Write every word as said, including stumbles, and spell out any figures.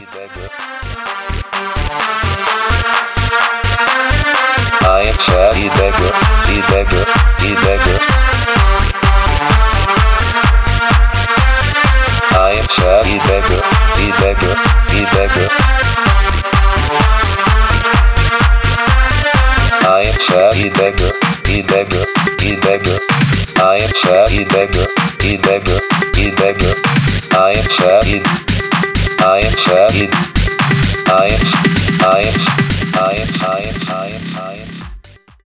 beggar. I am Shadi beggar, he beggar, he beggar. I am Shadi beggar, he beggar, he beggar. I am Shadi beggar, he beggar, he beggar. I am Shadi beggar, he beggar, he beggar. I am Shadi. I am Shadi. I am, I am, I am, I am.